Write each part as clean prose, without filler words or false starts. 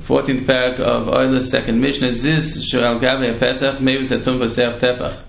14th parak of Oil's second Mishnah. Ziz Shal Gabe Pesach Meus Atum B'Seach Tefach.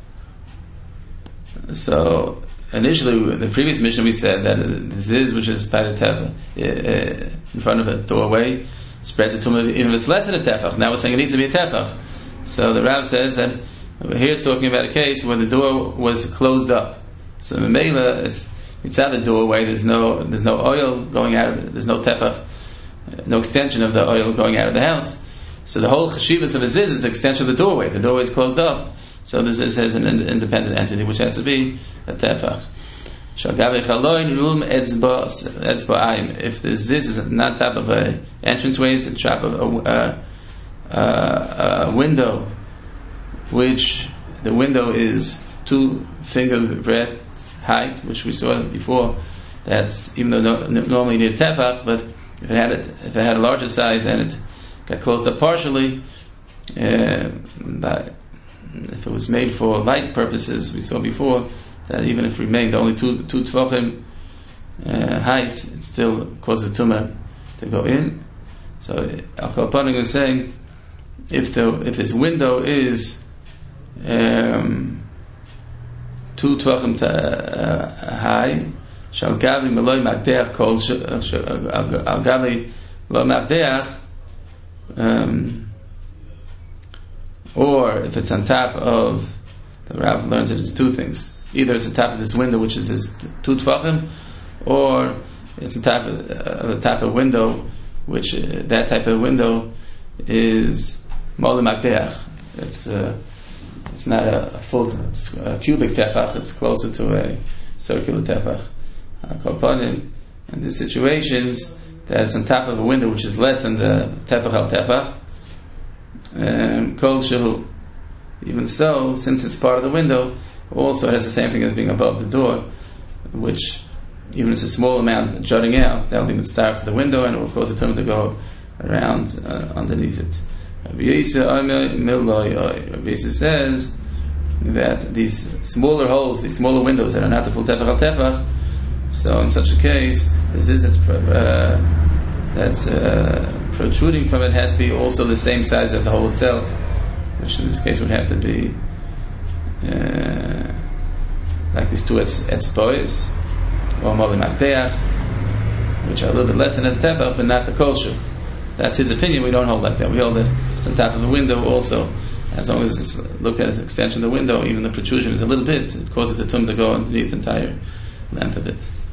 So initially, the previous Mishnah we said that Ziz, which is by the Tefach, in front of a doorway, spreads the tumah even if it's less than a Tefach. Now we're saying it needs to be a Tefach. So the Rav says that here it's talking about a case where the door was closed up. So the Mela, it's at the doorway. There's no oil going out of it. There's no Tefach, no extension of the oil going out of the house. So the whole cheshivas of a ziz is an extension of the doorway. The doorway is closed up, so the ziz has an independent entity which has to be a tefach. If the ziz is not type of a entranceway, it's a type of a window, which the window is 2 finger breadth height, which we saw before. That's even though normally you need a tefach, but if it had a larger size and it got closed up partially, but if it was made for light purposes, we saw before that even if it remained only 2 tvachim height, it still causes the tumah to go in. So Al Kalpanim is saying if this window is 2 tvachim high, shal gavi meloi magdeach kol al gavi lo magdeach, or if it's on top of, the Rav learns that it's 2 things. Either it's on top of this window, which is 2 tvachim, or it's on top of the type of window, which that type of window is mole magdeach. It's not a full cubic tefach. It's closer to a circular tefach. And the situations that it's on top of a window which is less than the tefach al tefach, kol shehu. Even so, since it's part of the window, also has the same thing as being above the door, which even if it's a small amount jutting out, that will be mitzvah to the window and it will cause the tumah to go around underneath it. Rabbi Yisrael says that these smaller holes, these smaller windows that are not the full tefach al tefach, so in such a case, this is that's protruding from it has to be also the same size of the hole itself, which in this case would have to be like these 2 etzbois or moli magdeach, which are a little bit less than a tefach, but not the kosher. That's his opinion. We don't hold like that. We hold that it's on top of the window also. As long as it's looked at as an extension of the window, even the protrusion is a little bit, it causes the tum to go underneath the entire length of it.